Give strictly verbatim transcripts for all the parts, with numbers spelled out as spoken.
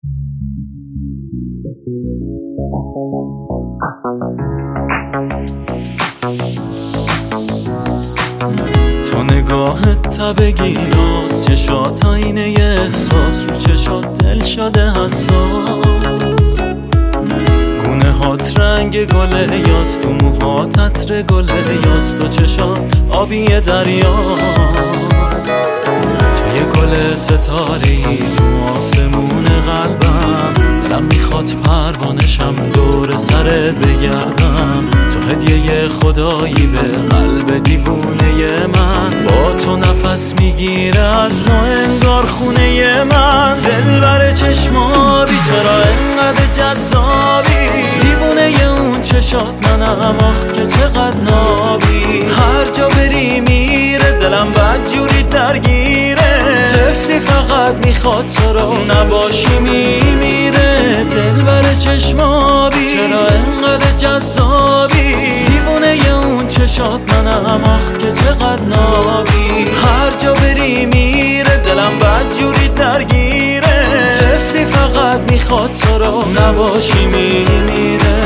تو نگاهت تبگیناست، چشات آینه احساس، رو چشات دل شده حساس، گونه هات رنگ گله یاست، تو موهات عطر گله یاست، تو چشات آبی دریاست، تو یه گل ستاره‌ای تو آسمون قلبم، دلم میخواد پروانشم دور سرت بگردم، تو هدیه خدایی به قلب دیوونه من، با تو نفس میگیره از نو انگار خونه من، دل بر چشمابی چرا انقدر جذابی، دیوونه اون چشات منم آخ که چقدر نابی، هر جا بری میره دلم بدجوری درگیره، طفلی فقط میخواد تو رو نباشی میمیره، دل بر چشمابی چرا انقدر جذابی، دیوونه اون چشات منم آخ که چقدر نابی، هر جا بری میره دلم بدجوری درگیره، طفلی فقط میخواد تو رو نباشی میمیره.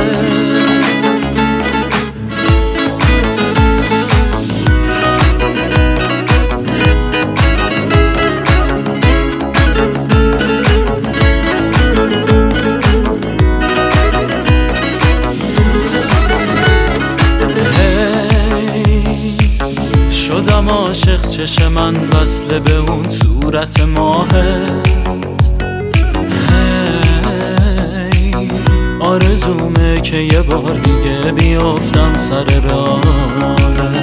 شدم عاشق چش من وصله به اون صورت ماهت، هی آرزومه که یه بار دیگه بیافتم سر راهت،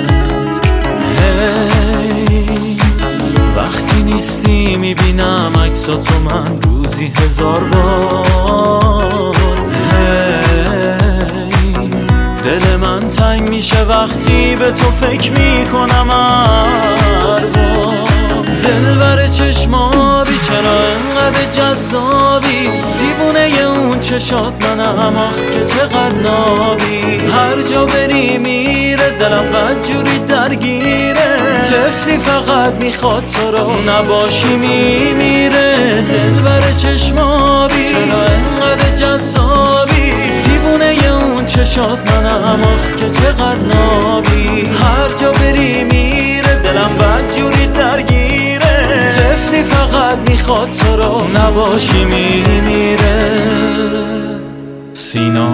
هی وقتی نیستی میبینم عکساتو من روزی هزار بار، دل من تنگ میشه وقتی به تو فکر میکنم هر بار، دل بر چشمابی چرا انقدر جذابی، دیوونه اون چشات منم آخ که چقدر نابی، هر جا بری میره دلم بدجوری درگیره، طفلی فقط میخواد تو رو نباشی میمیره، دل بر چشمابی چرا انقدر جذابی، دیوونه اون چشات منم آخ که چقدر نابی، هر جا بری میره دلم بدجوری درگیره، طفلی فقط میخواد تو رو نباشی میمیره. سینا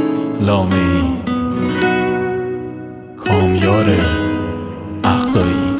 لامه‌ای، کامیار اخدایی.